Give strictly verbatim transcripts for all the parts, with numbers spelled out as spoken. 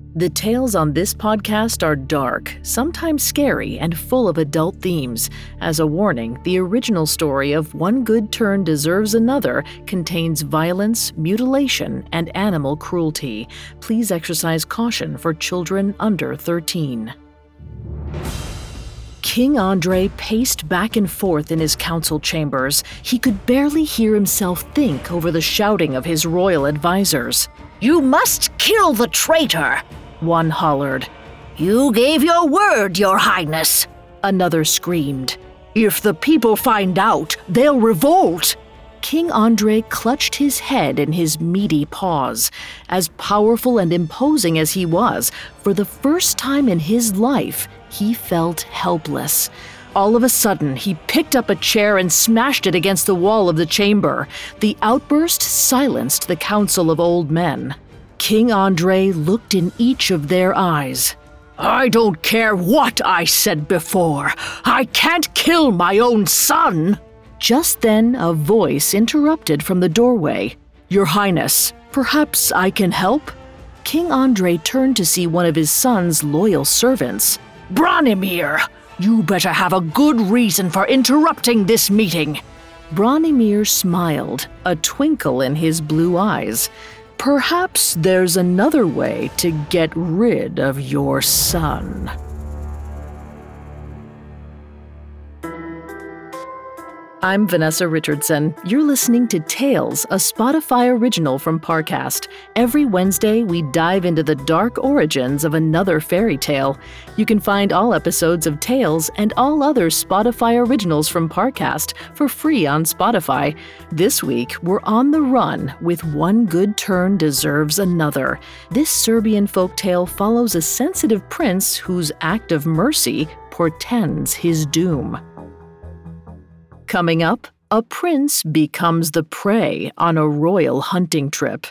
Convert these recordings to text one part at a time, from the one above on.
The tales on this podcast are dark, sometimes scary, and full of adult themes. As a warning, the original story of One Good Turn Deserves Another contains violence, mutilation, and animal cruelty. Please exercise caution for children under thirteen. King Andre paced back and forth in his council chambers. He could barely hear himself think over the shouting of his royal advisors. "You must kill the traitor," one hollered. "You gave your word, Your Highness," another screamed. "If the people find out, they'll revolt." King Andre clutched his head in his meaty paws. As powerful and imposing as he was, for the first time in his life, he felt helpless. All of a sudden, he picked up a chair and smashed it against the wall of the chamber. The outburst silenced the council of old men. King Andre looked in each of their eyes. "I don't care what I said before. I can't kill my own son." Just then, a voice interrupted from the doorway. "Your Highness, perhaps I can help?" King Andre turned to see one of his son's loyal servants. "Branimir, you better have a good reason for interrupting this meeting." Branimir smiled, a twinkle in his blue eyes. "Perhaps there's another way to get rid of your son." I'm Vanessa Richardson. You're listening to Tales, a Spotify original from Parcast. Every Wednesday, we dive into the dark origins of another fairy tale. You can find all episodes of Tales and all other Spotify originals from Parcast for free on Spotify. This week, we're on the run with One Good Turn Deserves Another. This Serbian folktale follows a sensitive prince whose act of mercy portends his doom. Coming up, a prince becomes the prey on a royal hunting trip.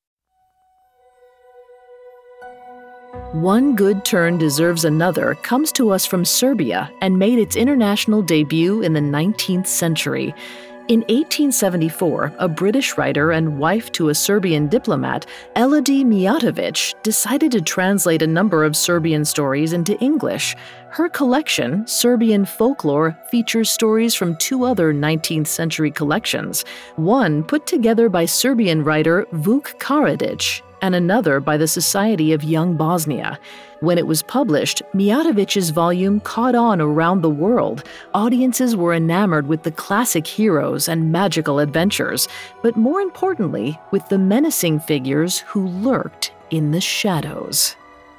One Good Turn Deserves Another comes to us from Serbia and made its international debut in the nineteenth century. In eighteen seventy-four, a British writer and wife to a Serbian diplomat, Elodie Mijatović, decided to translate a number of Serbian stories into English. Her collection, Serbian Folklore, features stories from two other nineteenth century collections, one put together by Serbian writer Vuk Karadžić, and another by the Society of Young Bosnia. When it was published, Mijatović's volume caught on around the world. Audiences were enamored with the classic heroes and magical adventures, but more importantly, with the menacing figures who lurked in the shadows.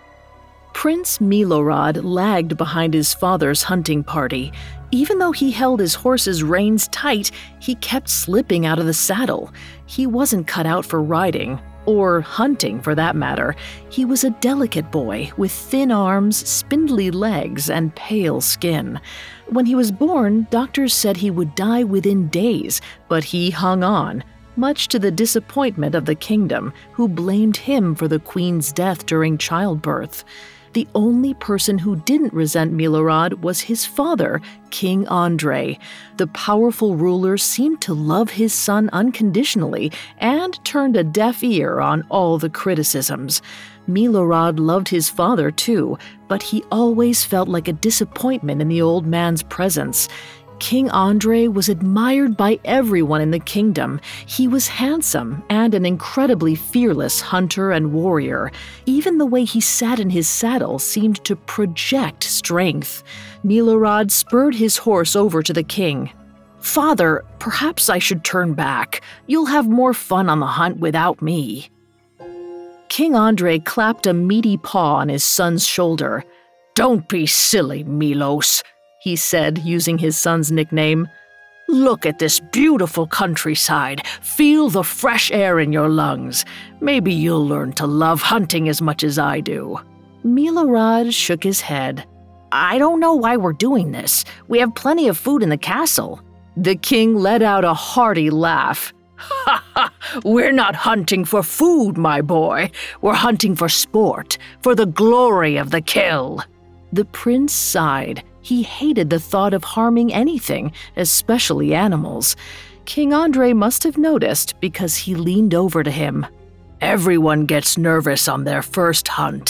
Prince Milorad lagged behind his father's hunting party. Even though he held his horse's reins tight, he kept slipping out of the saddle. He wasn't cut out for riding. Or hunting, for that matter. He was a delicate boy with thin arms, spindly legs, and pale skin. When he was born, doctors said he would die within days, but he hung on, much to the disappointment of the kingdom, who blamed him for the queen's death during childbirth. The only person who didn't resent Milorad was his father, King Andre. The powerful ruler seemed to love his son unconditionally and turned a deaf ear on all the criticisms. Milorad loved his father too, but he always felt like a disappointment in the old man's presence. King Andre was admired by everyone in the kingdom. He was handsome and an incredibly fearless hunter and warrior. Even the way he sat in his saddle seemed to project strength. Milorad spurred his horse over to the king. "Father, perhaps I should turn back. You'll have more fun on the hunt without me." King Andre clapped a meaty paw on his son's shoulder. "Don't be silly, Milos," he said, using his son's nickname. "Look at this beautiful countryside. Feel the fresh air in your lungs. Maybe you'll learn to love hunting as much as I do." Milorad shook his head. "I don't know why we're doing this. We have plenty of food in the castle." The king let out a hearty laugh. "Ha ha! We're not hunting for food, my boy. We're hunting for sport, for the glory of the kill." The prince sighed. He hated the thought of harming anything, especially animals. King Andre must have noticed because he leaned over to him. "Everyone gets nervous on their first hunt.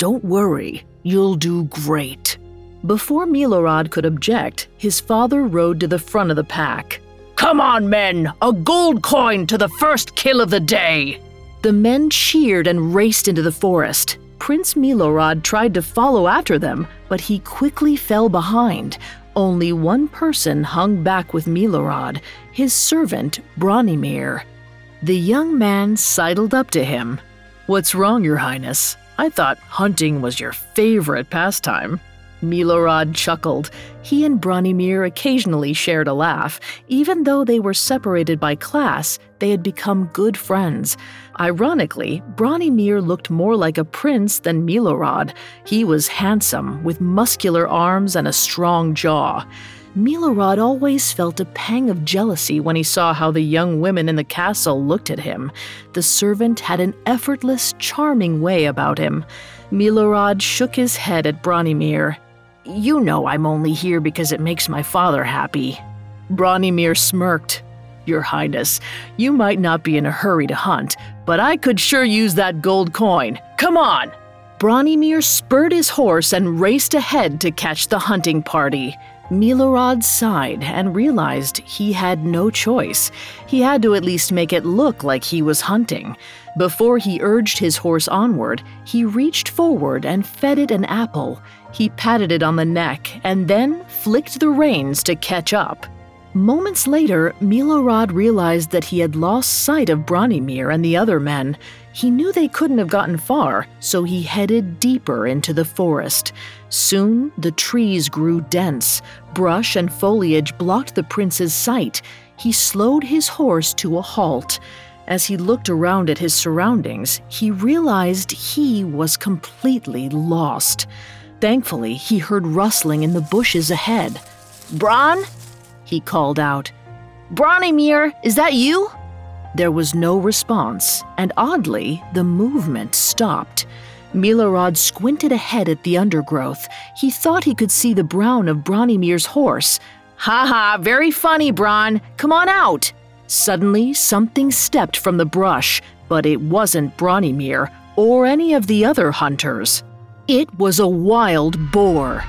Don't worry, you'll do great." Before Milorad could object, his father rode to the front of the pack. "Come on, men! A gold coin to the first kill of the day!" The men cheered and raced into the forest. Prince Milorad tried to follow after them, but he quickly fell behind. Only one person hung back with Milorad, his servant Branimir. The young man sidled up to him. "What's wrong, Your Highness? I thought hunting was your favorite pastime." Milorad chuckled. He and Branimir occasionally shared a laugh. Even though they were separated by class, they had become good friends. Ironically, Branimir looked more like a prince than Milorad. He was handsome, with muscular arms and a strong jaw. Milorad always felt a pang of jealousy when he saw how the young women in the castle looked at him. The servant had an effortless, charming way about him. Milorad shook his head at Branimir. "You know I'm only here because it makes my father happy." Branimir smirked. "Your Highness, you might not be in a hurry to hunt, but I could sure use that gold coin. Come on!" Branimir spurred his horse and raced ahead to catch the hunting party. Milorad sighed and realized he had no choice. He had to at least make it look like he was hunting. Before he urged his horse onward, he reached forward and fed it an apple. He patted it on the neck and then flicked the reins to catch up. Moments later, Milorad realized that he had lost sight of Branimir and the other men. He knew they couldn't have gotten far, so he headed deeper into the forest. Soon, the trees grew dense. Brush and foliage blocked the prince's sight. He slowed his horse to a halt. As he looked around at his surroundings, he realized he was completely lost. Thankfully, he heard rustling in the bushes ahead. "Bron?" he called out. "Branimir, is that you?" There was no response, and oddly, the movement stopped. Milorad squinted ahead at the undergrowth. He thought he could see the brown of Branimir's horse. "Ha ha, very funny, Bron. Come on out." Suddenly, something stepped from the brush, but it wasn't Branimir or any of the other hunters. It was a wild boar.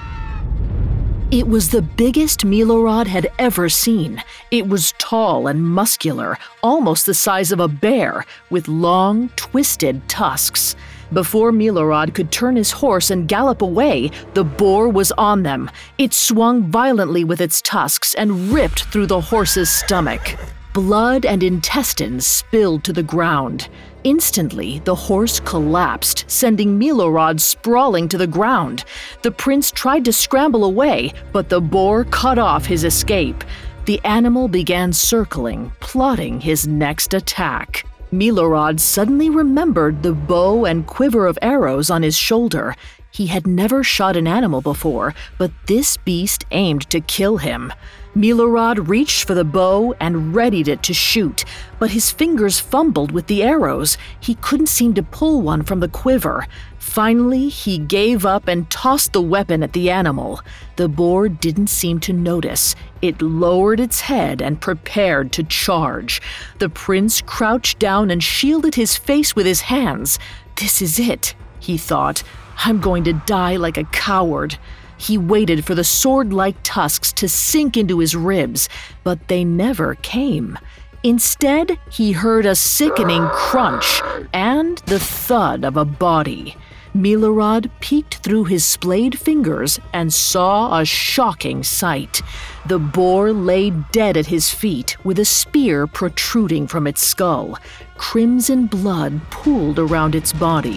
It was the biggest Milorad had ever seen. It was tall and muscular, almost the size of a bear, with long, twisted tusks. Before Milorad could turn his horse and gallop away, the boar was on them. It swung violently with its tusks and ripped through the horse's stomach. Blood and intestines spilled to the ground. Instantly, the horse collapsed, sending Milorad sprawling to the ground. The prince tried to scramble away, but the boar cut off his escape. The animal began circling, plotting his next attack. Milorad suddenly remembered the bow and quiver of arrows on his shoulder. He had never shot an animal before, but this beast aimed to kill him. Milorad reached for the bow and readied it to shoot, but his fingers fumbled with the arrows. He couldn't seem to pull one from the quiver. Finally, he gave up and tossed the weapon at the animal. The boar didn't seem to notice. It lowered its head and prepared to charge. The prince crouched down and shielded his face with his hands. "This is it," he thought. "I'm going to die like a coward." He waited for the sword-like tusks to sink into his ribs, but they never came. Instead, he heard a sickening crunch and the thud of a body. Milorad peeked through his splayed fingers and saw a shocking sight. The boar lay dead at his feet with a spear protruding from its skull. Crimson blood pooled around its body.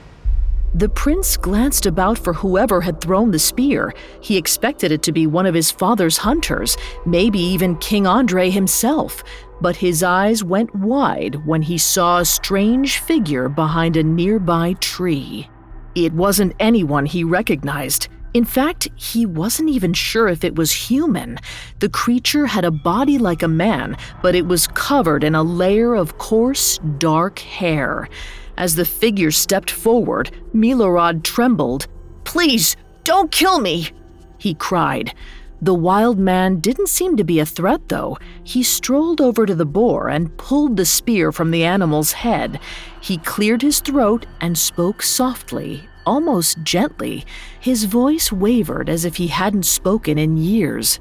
The prince glanced about for whoever had thrown the spear. He expected it to be one of his father's hunters, maybe even King Andre himself. But his eyes went wide when he saw a strange figure behind a nearby tree. It wasn't anyone he recognized. In fact, he wasn't even sure if it was human. The creature had a body like a man, but it was covered in a layer of coarse, dark hair. As the figure stepped forward, Milorad trembled. "Please, don't kill me!" he cried. The wild man didn't seem to be a threat, though. He strolled over to the boar and pulled the spear from the animal's head. He cleared his throat and spoke softly, almost gently. His voice wavered as if he hadn't spoken in years.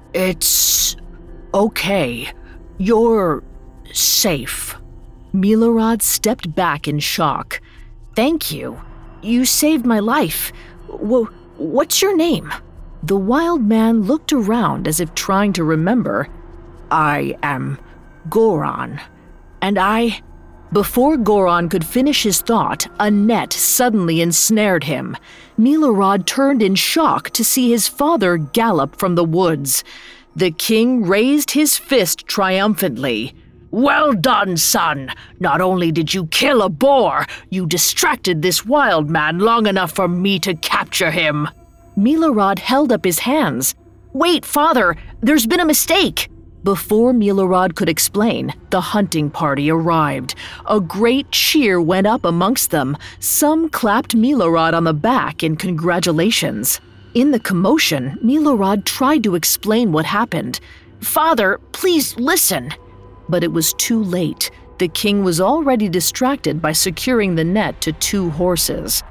It's okay. You're safe. Milorad stepped back in shock. Thank you. You saved my life. W- what's your name? The wild man looked around as if trying to remember. I am Goran, and I... Before Goran could finish his thought, a net suddenly ensnared him. Milorad turned in shock to see his father gallop from the woods. The king raised his fist triumphantly. Well done, son! Not only did you kill a boar, you distracted this wild man long enough for me to capture him. Milorad held up his hands. Wait, father, there's been a mistake. Before Milorad could explain, the hunting party arrived. A great cheer went up amongst them. Some clapped Milorad on the back in congratulations. In the commotion, Milorad tried to explain what happened. Father, please listen. But it was too late. The king was already distracted by securing the net to two horses.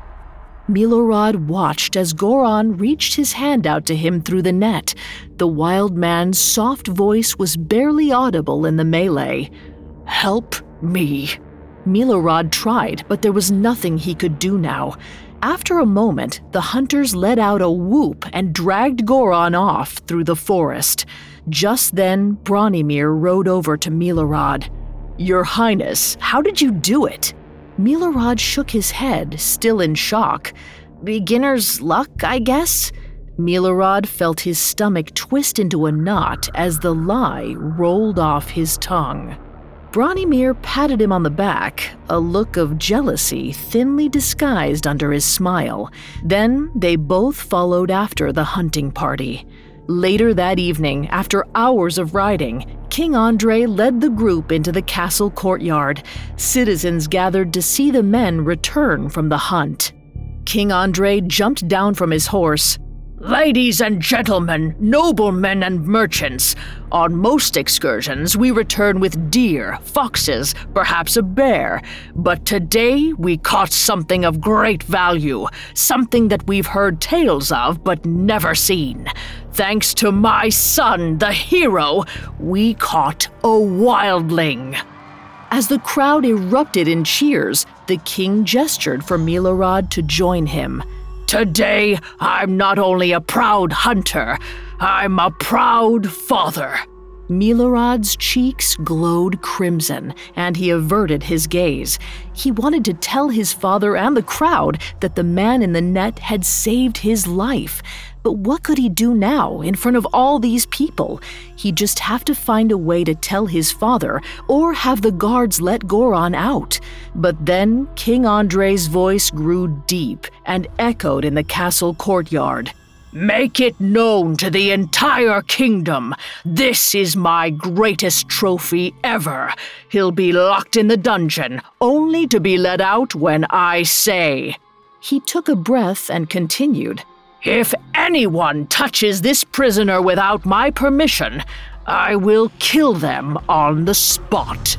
Milorad watched as Goran reached his hand out to him through the net. The wild man's soft voice was barely audible in the melee. Help me. Milorad tried, but there was nothing he could do now. After a moment, the hunters let out a whoop and dragged Goran off through the forest. Just then, Branimir rode over to Milorad. Your Highness, how did you do it? Milorad shook his head, still in shock. Beginner's luck, I guess? Milorad felt his stomach twist into a knot as the lie rolled off his tongue. Branimir patted him on the back, a look of jealousy thinly disguised under his smile. Then they both followed after the hunting party. Later that evening, after hours of riding, King Andrei led the group into the castle courtyard. Citizens gathered to see the men return from the hunt. King Andrei jumped down from his horse. Ladies and gentlemen, noblemen and merchants, on most excursions we return with deer, foxes, perhaps a bear, but today we caught something of great value, something that we've heard tales of but never seen. Thanks to my son, the hero, we caught a wildling. As the crowd erupted in cheers, the king gestured for Milorad to join him. Today, I'm not only a proud hunter, I'm a proud father. Milorad's cheeks glowed crimson, and he averted his gaze. He wanted to tell his father and the crowd that the man in the net had saved his life. But what could he do now in front of all these people? He'd just have to find a way to tell his father or have the guards let Goran out. But then King Andrei's voice grew deep and echoed in the castle courtyard. Make it known to the entire kingdom. This is my greatest trophy ever. He'll be locked in the dungeon, only to be let out when I say. He took a breath and continued. If anyone touches this prisoner without my permission, I will kill them on the spot.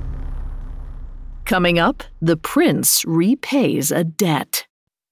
Coming up, the prince repays a debt.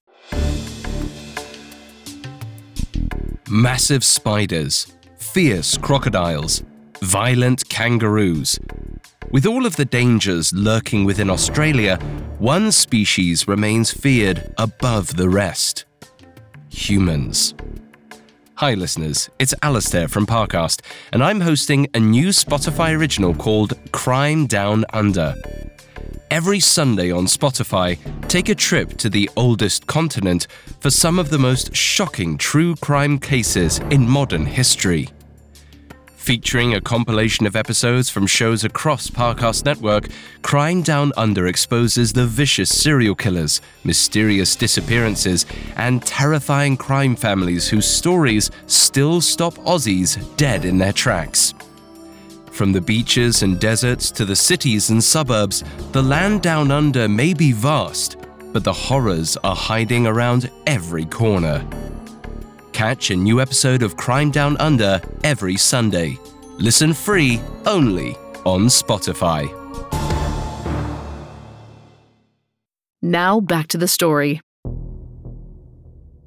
Massive spiders, fierce crocodiles, violent kangaroos. With all of the dangers lurking within Australia, one species remains feared above the rest. Humans. Hi listeners, it's Alistair from Parcast, and I'm hosting a new Spotify original called Crime Down Under. Every Sunday on Spotify, take a trip to the oldest continent for some of the most shocking true crime cases in modern history. Featuring a compilation of episodes from shows across Parcast Network, Crime Down Under exposes the vicious serial killers, mysterious disappearances, and terrifying crime families whose stories still stop Aussies dead in their tracks. From the beaches and deserts to the cities and suburbs, the land down under may be vast, but the horrors are hiding around every corner. Catch a new episode of Crime Down Under every Sunday. Listen free only on Spotify. Now back to the story.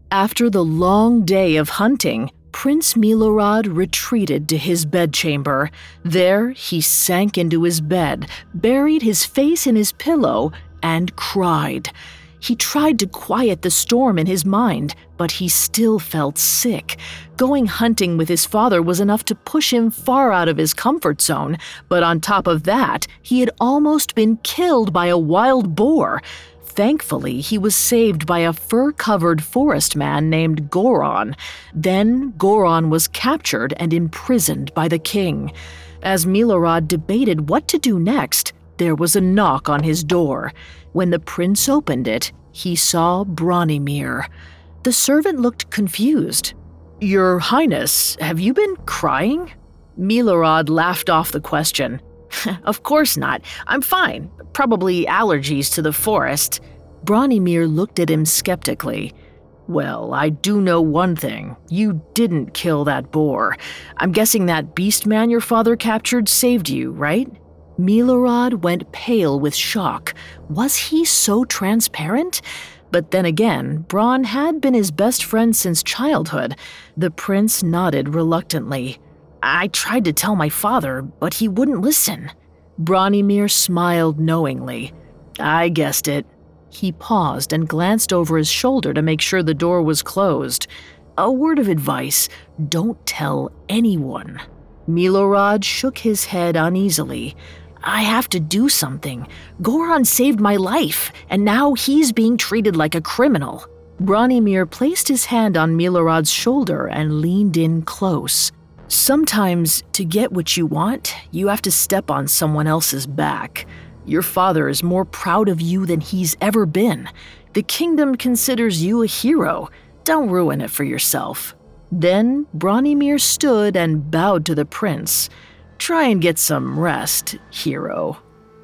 After the long day of hunting, Prince Milorad retreated to his bedchamber. There, he sank into his bed, buried his face in his pillow, and cried. He tried to quiet the storm in his mind, but he still felt sick. Going hunting with his father was enough to push him far out of his comfort zone, but on top of that, he had almost been killed by a wild boar. Thankfully, he was saved by a fur-covered forest man named Goron. Then, Goron was captured and imprisoned by the king. As Milorad debated what to do next, there was a knock on his door. When the prince opened it, he saw Bronimir. The servant looked confused. "Your Highness, have you been crying?" Milorad laughed off the question. "Of course not. I'm fine. Probably allergies to the forest." Bronimir looked at him skeptically. "Well, I do know one thing. You didn't kill that boar. I'm guessing that beast man your father captured saved you, right?" Milorad went pale with shock. Was he so transparent? But then again, Bronn had been his best friend since childhood. The prince nodded reluctantly. "I tried to tell my father, but he wouldn't listen." Bronimir smiled knowingly. "I guessed it." He paused and glanced over his shoulder to make sure the door was closed. "A word of advice, don't tell anyone." Milorad shook his head uneasily. "I have to do something. Goron saved my life, and now he's being treated like a criminal." Bronimir placed his hand on Milorad's shoulder and leaned in close. "Sometimes, to get what you want, you have to step on someone else's back. Your father is more proud of you than he's ever been. The kingdom considers you a hero. Don't ruin it for yourself." Then Bronimir stood and bowed to the prince. "Try and get some rest, hero."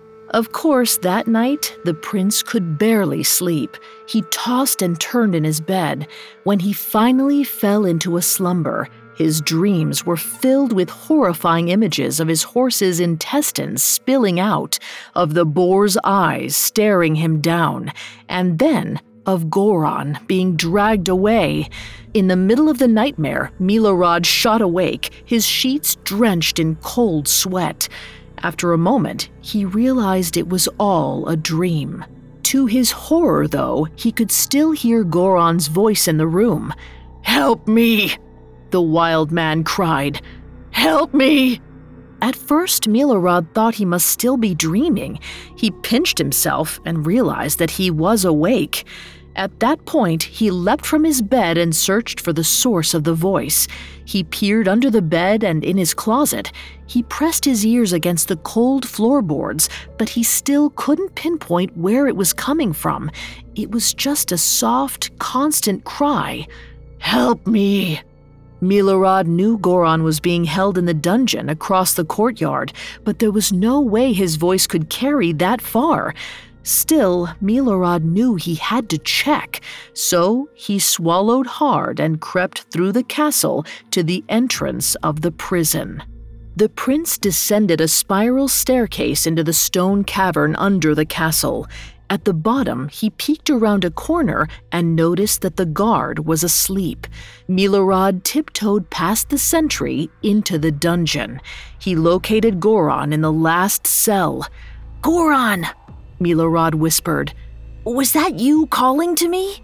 Of course, that night, the prince could barely sleep. He tossed and turned in his bed. When he finally fell into a slumber, his dreams were filled with horrifying images of his horse's intestines spilling out, of the boar's eyes staring him down, and then of Goron being dragged away. In the middle of the nightmare, Milorad shot awake, his sheets drenched in cold sweat. After a moment, he realized it was all a dream. To his horror, though, he could still hear Goron's voice in the room. "Help me!" the wild man cried. "Help me!" At first, Milorad thought he must still be dreaming. He pinched himself and realized that he was awake. At that point, he leapt from his bed and searched for the source of the voice. He peered under the bed and in his closet. He pressed his ears against the cold floorboards, but he still couldn't pinpoint where it was coming from. It was just a soft, constant cry. "Help me!" Milorad knew Goron was being held in the dungeon across the courtyard, but there was no way his voice could carry that far. Still, Milorad knew he had to check, so he swallowed hard and crept through the castle to the entrance of the prison. The prince descended a spiral staircase into the stone cavern under the castle. At the bottom, he peeked around a corner and noticed that the guard was asleep. Milorad tiptoed past the sentry into the dungeon. He located Goron in the last cell. "Goron!" Milorad whispered. "Was that you calling to me?"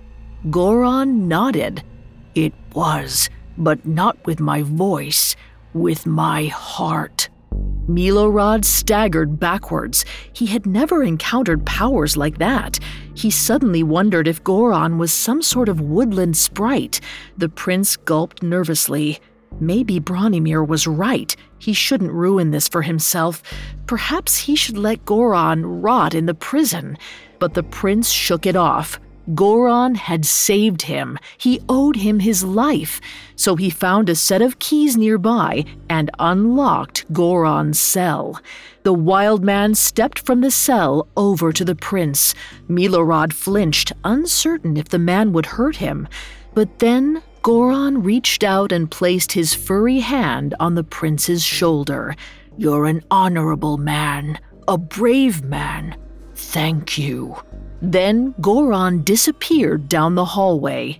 Goron nodded. "It was, but not with my voice, with my heart." Milorad staggered backwards. He had never encountered powers like that. He suddenly wondered if Goron was some sort of woodland sprite. The prince gulped nervously. Maybe Bronimir was right. He shouldn't ruin this for himself. Perhaps he should let Goron rot in the prison. But the prince shook it off. Goron had saved him. He owed him his life. So he found a set of keys nearby and unlocked Goron's cell. The wild man stepped from the cell over to the prince. Milorad flinched, uncertain if the man would hurt him. But then Goron reached out and placed his furry hand on the prince's shoulder. "You're an honorable man, a brave man. Thank you." Then Goron disappeared down the hallway.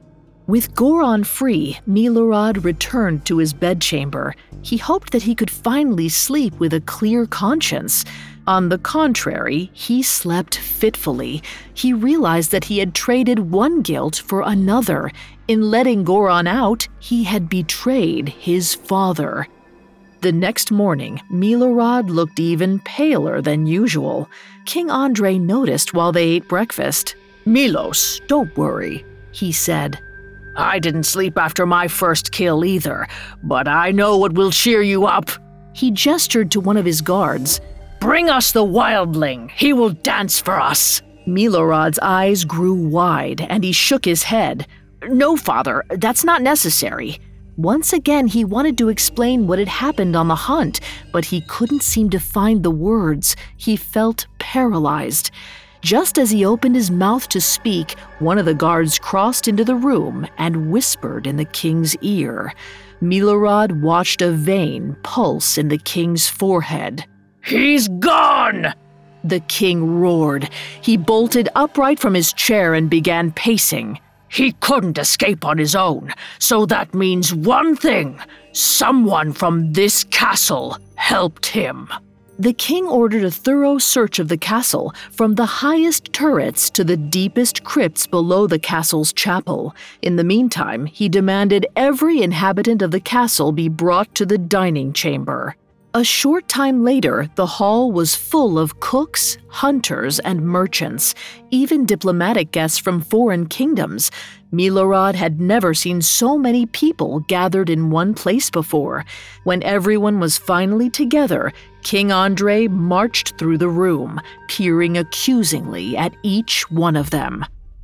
With Goron free, Milorad returned to his bedchamber. He hoped that he could finally sleep with a clear conscience. On the contrary, he slept fitfully. He realized that he had traded one guilt for another. In letting Goron out, he had betrayed his father. The next morning, Milorad looked even paler than usual. King Andrei noticed while they ate breakfast. "Milos, don't worry," he said. "I didn't sleep after my first kill either, but I know what will cheer you up." He gestured to one of his guards. "Bring us the wildling. He will dance for us." Milorad's eyes grew wide, and he shook his head. "No, father, that's not necessary." Once again, he wanted to explain what had happened on the hunt, but he couldn't seem to find the words. He felt paralyzed. Just as he opened his mouth to speak, one of the guards crossed into the room and whispered in the king's ear. Milorad watched a vein pulse in the king's forehead. "He's gone!" The king roared. He bolted upright from his chair and began pacing. "He couldn't escape on his own, so that means one thing. Someone from this castle helped him." The king ordered a thorough search of the castle, from the highest turrets to the deepest crypts below the castle's chapel. In the meantime, he demanded every inhabitant of the castle be brought to the dining chamber. A short time later, the hall was full of cooks, hunters, and merchants, even diplomatic guests from foreign kingdoms. Milorad had never seen so many people gathered in one place before. When everyone was finally together, King Andrei marched through the room, peering accusingly at each one of them.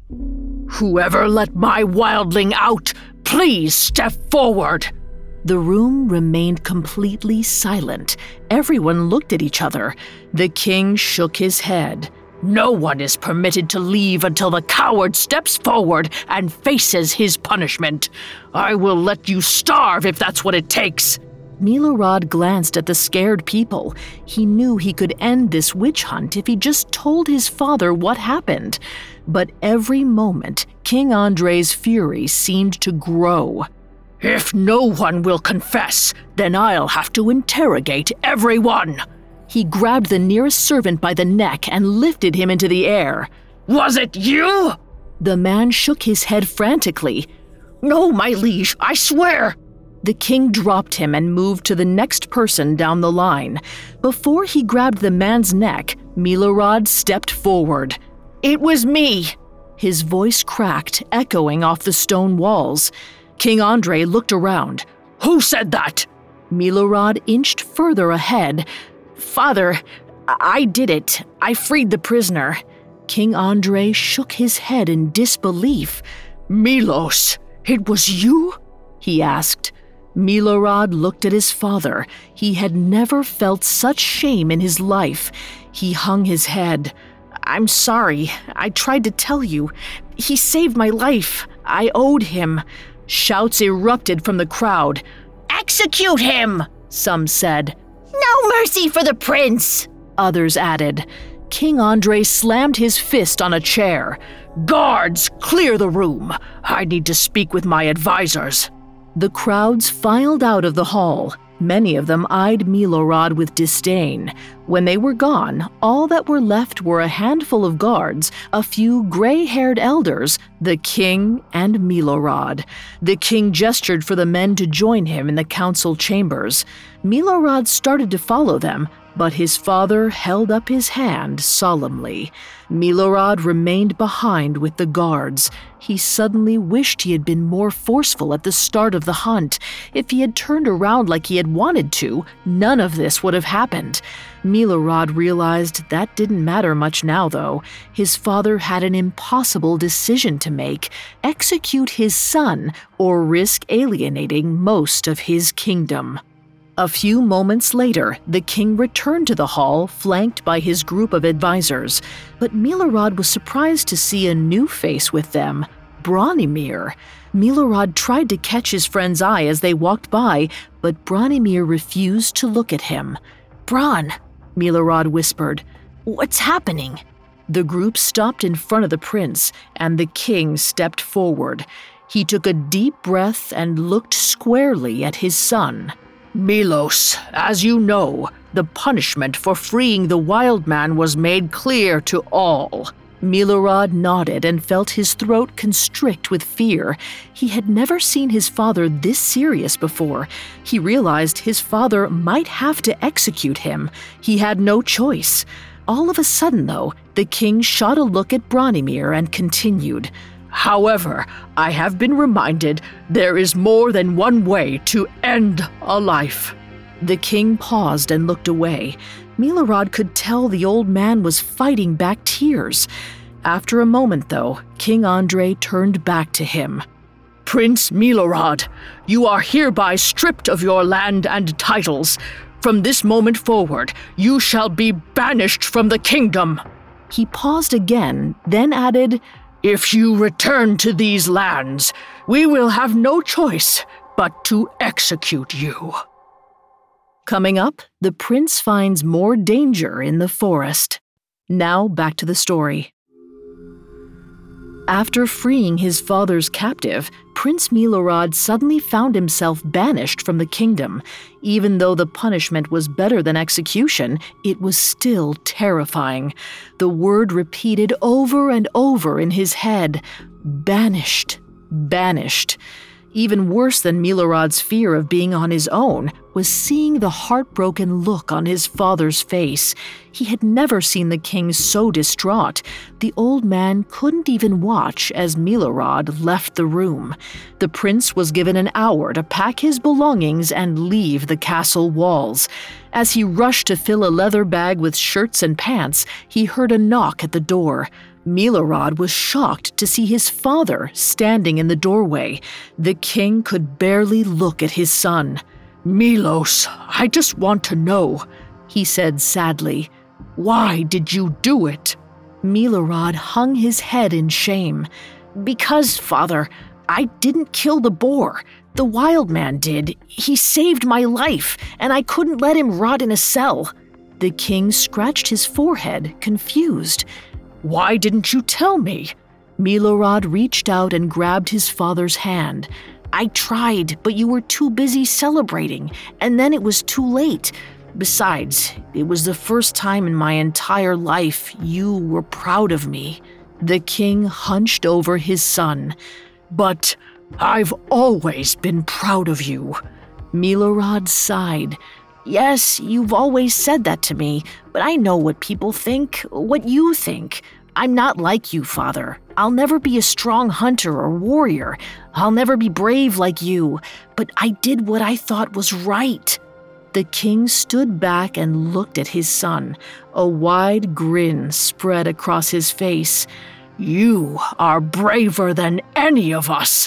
"Whoever let my wildling out, please step forward." The room remained completely silent. Everyone looked at each other. The king shook his head. "No one is permitted to leave until the coward steps forward and faces his punishment. I will let you starve if that's what it takes." Milorad glanced at the scared people. He knew he could end this witch hunt if he just told his father what happened. But every moment, King Andrei's fury seemed to grow. "If no one will confess, then I'll have to interrogate everyone." He grabbed the nearest servant by the neck and lifted him into the air. "Was it you?" The man shook his head frantically. "No, my liege, I swear." The king dropped him and moved to the next person down the line. Before he grabbed the man's neck, Milorad stepped forward. "It was me." His voice cracked, echoing off the stone walls. King Andrei looked around. "Who said that?" Milorad inched further ahead. "Father, I did it. I freed the prisoner." King Andrei shook his head in disbelief. "Milos, it was you?" he asked. Milorad looked at his father. He had never felt such shame in his life. He hung his head. "I'm sorry. I tried to tell you. He saved my life. I owed him." Shouts erupted from the crowd. "Execute him!" some said. "No mercy for the prince!" others added. King Andrei slammed his fist on a chair. "Guards, clear the room. I need to speak with my advisors." The crowds filed out of the hall. Many of them eyed Milorad with disdain. When they were gone, all that were left were a handful of guards, a few gray-haired elders, the king, and Milorad. The king gestured for the men to join him in the council chambers. Milorad started to follow them, but his father held up his hand solemnly. Milorad remained behind with the guards. He suddenly wished he had been more forceful at the start of the hunt. If he had turned around like he had wanted to, none of this would have happened. Milorad realized that didn't matter much now, though. His father had an impossible decision to make: execute his son or risk alienating most of his kingdom. A few moments later, the king returned to the hall, flanked by his group of advisors. But Milorad was surprised to see a new face with them, Branimir. Milorad tried to catch his friend's eye as they walked by, but Branimir refused to look at him. "Bran," Milorad whispered, "what's happening?" The group stopped in front of the prince, and the king stepped forward. He took a deep breath and looked squarely at his son. "Milos, as you know, the punishment for freeing the wild man was made clear to all." Milorad nodded and felt his throat constrict with fear. He had never seen his father this serious before. He realized his father might have to execute him. He had no choice. All of a sudden, though, the king shot a look at Branimir and continued, "However, I have been reminded there is more than one way to end a life." The king paused and looked away. Milorad could tell the old man was fighting back tears. After a moment, though, King Andrei turned back to him. "Prince Milorad, you are hereby stripped of your land and titles. From this moment forward, you shall be banished from the kingdom." He paused again, then added, "If you return to these lands, we will have no choice but to execute you." Coming up, the prince finds more danger in the forest. Now back to the story. After freeing his father's captive, Prince Milorad suddenly found himself banished from the kingdom. Even though the punishment was better than execution, it was still terrifying. The word repeated over and over in his head, banished, banished. Even worse than Milorad's fear of being on his own was seeing the heartbroken look on his father's face. He had never seen the king so distraught. The old man couldn't even watch as Milorad left the room. The prince was given an hour to pack his belongings and leave the castle walls. As he rushed to fill a leather bag with shirts and pants, he heard a knock at the door. Milorad was shocked to see his father standing in the doorway. The king could barely look at his son. "Milos, I just want to know," he said sadly. "Why did you do it?" Milorad hung his head in shame. "Because, father, I didn't kill the boar. The wild man did. He saved my life, and I couldn't let him rot in a cell." The king scratched his forehead, confused. "Why didn't you tell me?" Milorad reached out and grabbed his father's hand. "I tried, but you were too busy celebrating, and then it was too late. Besides, it was the first time in my entire life you were proud of me." The king hunched over his son. "But I've always been proud of you." Milorad sighed. "Yes, you've always said that to me, but I know what people think, what you think. I'm not like you, father. I'll never be a strong hunter or warrior. I'll never be brave like you, but I did what I thought was right." The king stood back and looked at his son. A wide grin spread across his face. "You are braver than any of us."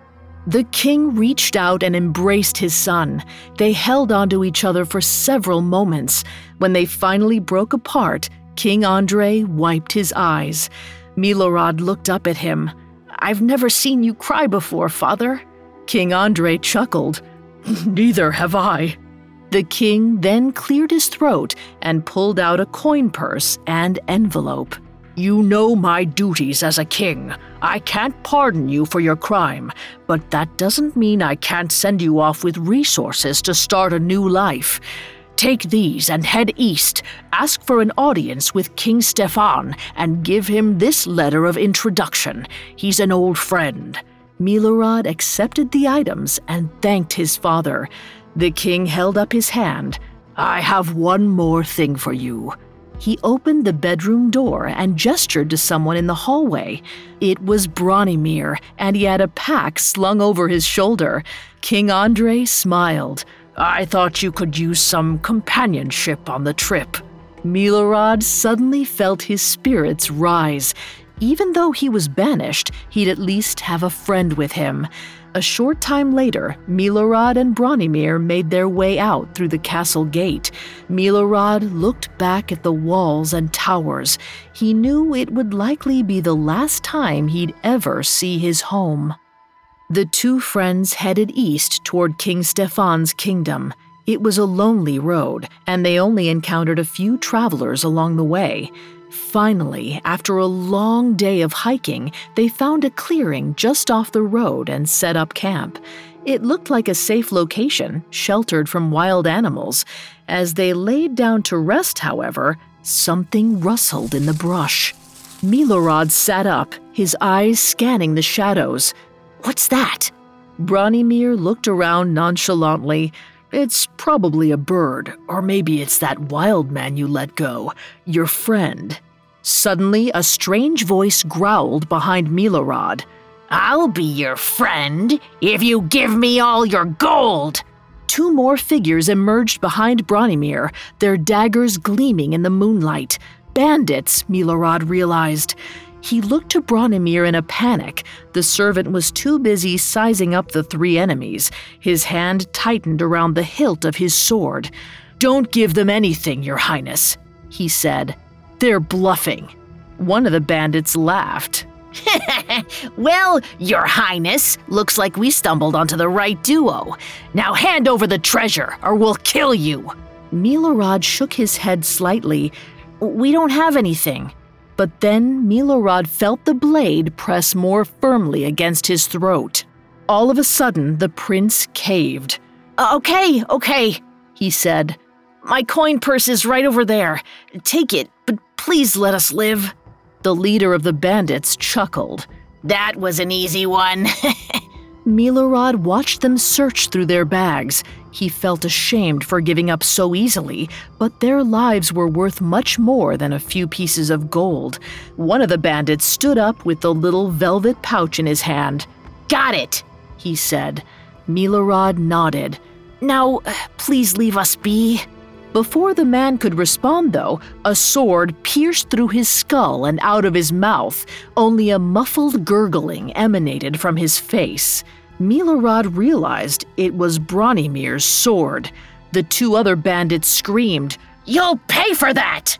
The king reached out and embraced his son. They held onto each other for several moments. When they finally broke apart, King Andrei wiped his eyes. Milorad looked up at him. "I've never seen you cry before, father." King Andrei chuckled. "Neither have I." The king then cleared his throat and pulled out a coin purse and envelope. "You know my duties as a king. I can't pardon you for your crime, but that doesn't mean I can't send you off with resources to start a new life. Take these and head east, ask for an audience with King Stefan, and give him this letter of introduction. He's an old friend." Milorad accepted the items and thanked his father. The king held up his hand. "I have one more thing for you." He opened the bedroom door and gestured to someone in the hallway. It was Branimir, and he had a pack slung over his shoulder. King Andrei smiled. "I thought you could use some companionship on the trip." Milorad suddenly felt his spirits rise. Even though he was banished, he'd at least have a friend with him. A short time later, Milorad and Branimir made their way out through the castle gate. Milorad looked back at the walls and towers. He knew it would likely be the last time he'd ever see his home. The two friends headed east toward King Stefan's kingdom. It was a lonely road, and they only encountered a few travelers along the way. Finally, after a long day of hiking, they found a clearing just off the road and set up camp. It looked like a safe location, sheltered from wild animals. As they laid down to rest, however, something rustled in the brush. Milorad sat up, his eyes scanning the shadows. "What's that?" Branimir looked around nonchalantly. "It's probably a bird, or maybe it's that wild man you let go, your friend." Suddenly, a strange voice growled behind Milorad. "I'll be your friend if you give me all your gold!" Two more figures emerged behind Branimir, their daggers gleaming in the moonlight. Bandits, Milorad realized. He looked to Branimir in a panic. The servant was too busy sizing up the three enemies. His hand tightened around the hilt of his sword. "Don't give them anything, Your Highness," he said. "They're bluffing." One of the bandits laughed. "Well, Your Highness, looks like we stumbled onto the right duo. Now hand over the treasure, or we'll kill you." Milorad shook his head slightly. "We don't have anything." But then Milorad felt the blade press more firmly against his throat. All of a sudden, the prince caved. "Okay, okay," he said. "My coin purse is right over there. Take it, but please let us live." The leader of the bandits chuckled. "That was an easy one." Milorad watched them search through their bags. He felt ashamed for giving up so easily, but their lives were worth much more than a few pieces of gold. One of the bandits stood up with the little velvet pouch in his hand. "Got it," he said. Milorad nodded. "Now, please leave us be." Before the man could respond, though, a sword pierced through his skull and out of his mouth. Only a muffled gurgling emanated from his face. Milorad realized it was Branimir's sword. The two other bandits screamed, "You'll pay for that!"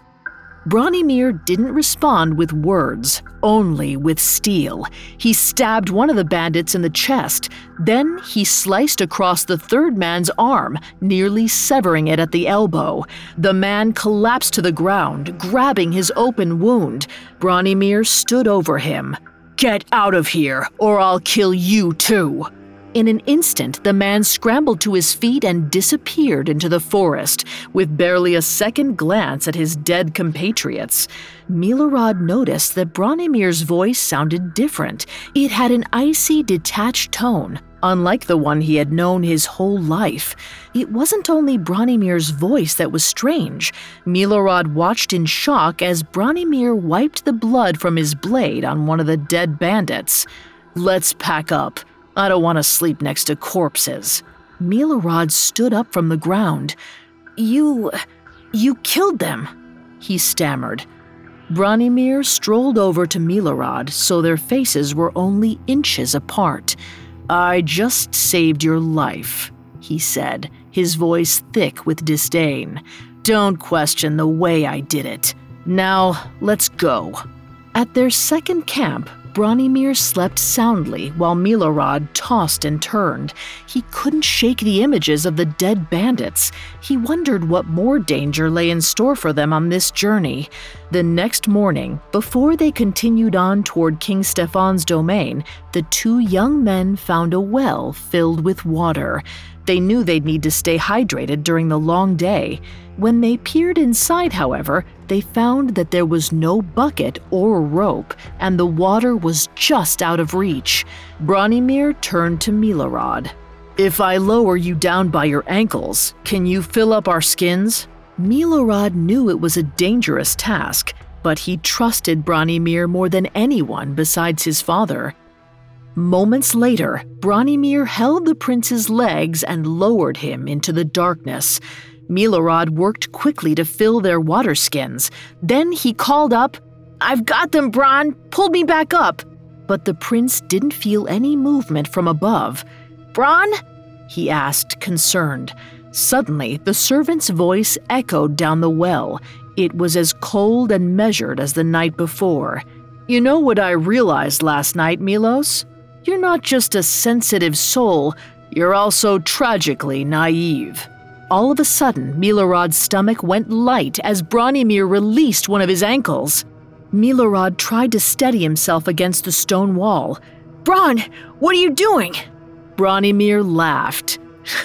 Branimir didn't respond with words, only with steel. He stabbed one of the bandits in the chest. Then he sliced across the third man's arm, nearly severing it at the elbow. The man collapsed to the ground, grabbing his open wound. Branimir stood over him. "Get out of here, or I'll kill you too." In an instant, the man scrambled to his feet and disappeared into the forest, with barely a second glance at his dead compatriots. Milorad noticed that Branimir's voice sounded different. It had an icy, detached tone, unlike the one he had known his whole life. It wasn't only Branimir's voice that was strange. Milorad watched in shock as Branimir wiped the blood from his blade on one of the dead bandits. "Let's pack up. I don't want to sleep next to corpses." Milorad stood up from the ground. You... you killed them," he stammered. Branimir strolled over to Milorad so their faces were only inches apart. "I just saved your life," he said, his voice thick with disdain. "Don't question the way I did it. Now, let's go." At their second camp, Branimir slept soundly while Milorad tossed and turned. He couldn't shake the images of the dead bandits. He wondered what more danger lay in store for them on this journey. The next morning, before they continued on toward King Stefan's domain, the two young men found a well filled with water. They knew they'd need to stay hydrated during the long day. When they peered inside, however, they found that there was no bucket or rope, and the water was just out of reach. Branimir turned to Milorad. "If I lower you down by your ankles, can you fill up our skins?" Milorad knew it was a dangerous task, but he trusted Branimir more than anyone besides his father. Moments later, Branimir held the prince's legs and lowered him into the darkness. Milorad worked quickly to fill their water skins. Then he called up, "I've got them, Bran! Pull me back up!" But the prince didn't feel any movement from above. "Bran?" he asked, concerned. Suddenly, the servant's voice echoed down the well. It was as cold and measured as the night before. "You know what I realized last night, Milos? You're not just a sensitive soul, you're also tragically naive." all of a sudden, Milorad's stomach went light as Branimir released one of his ankles. Milorad tried to steady himself against the stone wall. Bron, what are you doing? Branimir laughed.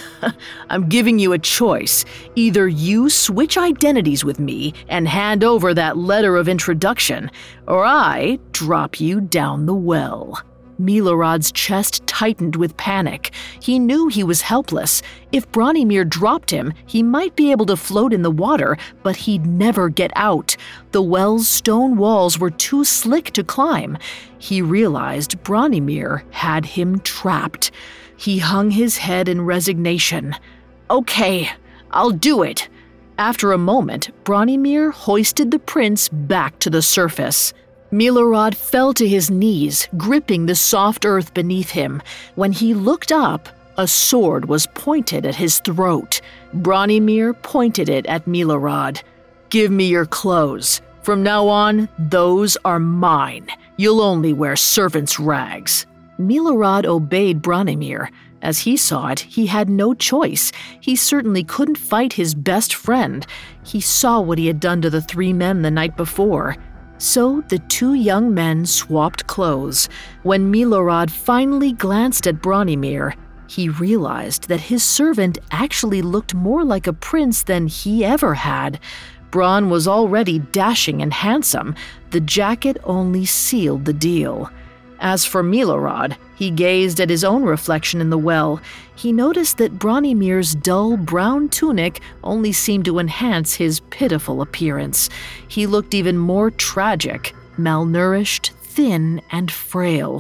I'm giving you a choice. Either you switch identities with me and hand over that letter of introduction, or I drop you down the well. Milorad's chest tightened with panic. He knew he was helpless. If Branimir dropped him, he might be able to float in the water, but he'd never get out. The well's stone walls were too slick to climb. He realized Branimir had him trapped. He hung his head in resignation. Okay, I'll do it. After a moment, Branimir hoisted the prince back to the surface. Milorad fell to his knees, gripping the soft earth beneath him. When he looked up, a sword was pointed at his throat. Branimir pointed it at Milorad. Give me your clothes. From now on, those are mine. You'll only wear servant's rags. Milorad obeyed Branimir. As he saw it, he had no choice. He certainly couldn't fight his best friend. He saw what he had done to the three men the night before. So the two young men swapped clothes. When Milorad finally glanced at Branimir, he realized that his servant actually looked more like a prince than he ever had. Bran was already dashing and handsome. The jacket only sealed the deal. As for Milorad, he gazed at his own reflection in the well. He noticed that Branimir's dull brown tunic only seemed to enhance his pitiful appearance. He looked even more tragic, malnourished, thin, and frail.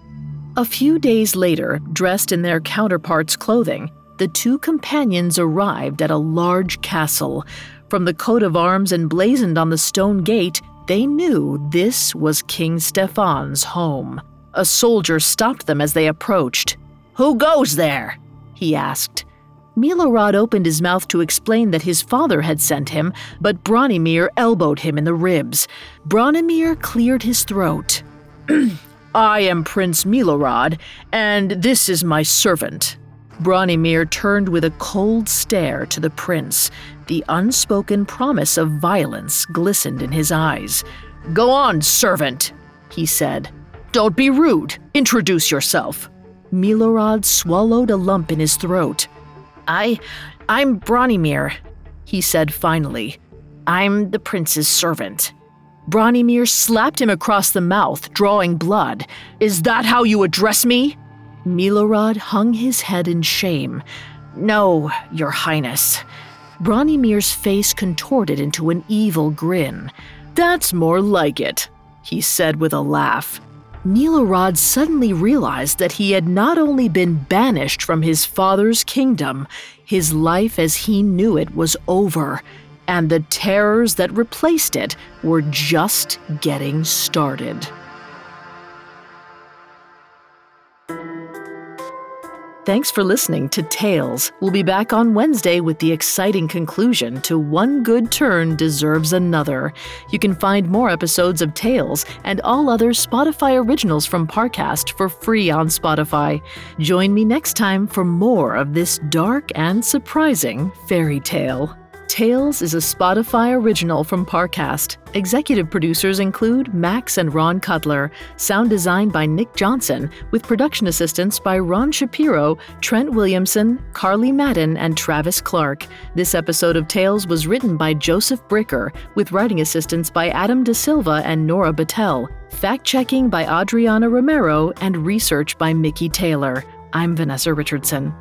A few days later, dressed in their counterparts' clothing, the two companions arrived at a large castle. From the coat of arms emblazoned on the stone gate, they knew this was King Stefan's home. A soldier stopped them as they approached. Who goes there? He asked. Milorad opened his mouth to explain that his father had sent him, but Branimir elbowed him in the ribs. Branimir cleared his throat. I am Prince Milorad, and this is my servant. Branimir turned with a cold stare to the prince. The unspoken promise of violence glistened in his eyes. Go on, servant, he said. Don't be rude. Introduce yourself. Milorad swallowed a lump in his throat. I, I'm Branimir, he said finally. I'm the prince's servant. Branimir slapped him across the mouth, drawing blood. Is that how you address me? Milorad hung his head in shame. No, your highness. Branimir's face contorted into an evil grin. That's more like it, he said with a laugh. Milorad suddenly realized that he had not only been banished from his father's kingdom, his life as he knew it was over, and the terrors that replaced it were just getting started. Thanks for listening to Tales. We'll be back on Wednesday with the exciting conclusion to One Good Turn Deserves Another. You can find more episodes of Tales and all other Spotify originals from Parcast for free on Spotify. Join me next time for more of this dark and surprising fairy tale. Tales is a Spotify original from Parcast. Executive producers include Max and Ron Cutler. Sound design by Nick Johnson, with production assistance by Ron Shapiro, Trent Williamson, Carly Madden, and Travis Clark. This episode of Tales was written by Joseph Bricker, with writing assistance by Adam De Silva and Nora Battelle. Fact-checking by Adriana Romero, and research by Mickey Taylor. I'm Vanessa Richardson.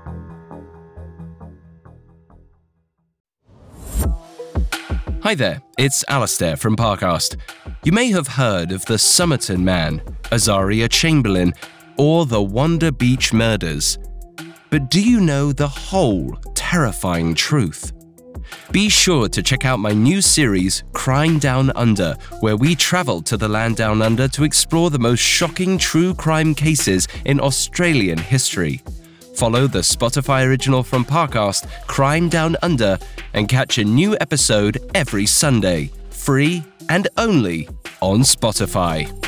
Hi there, it's Alastair from Parcast. You may have heard of the Somerton Man, Azaria Chamberlain, or the Wonder Beach murders. But do you know the whole terrifying truth? Be sure to check out my new series, Crime Down Under, where we travel to the land down under to explore the most shocking true crime cases in Australian history. Follow the Spotify original from Parcast, Crime Down Under, and catch a new episode every Sunday, free and only on Spotify.